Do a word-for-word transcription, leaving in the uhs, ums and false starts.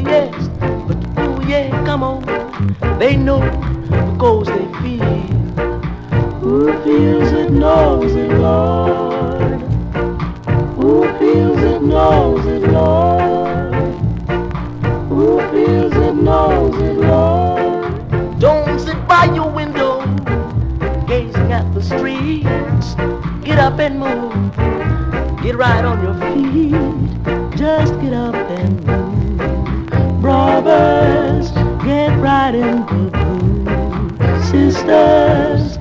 yes, but ooh yeah, come on. They know because they feel. Who feels it knows it, Lord. Who feels it knows it, Lord. Who feels it knows it, Lord. Don't sit by your window gazing at the streets. Get up and move. Get right on your feet. Just get up and move. Brothers, get right in the groove. Sisters,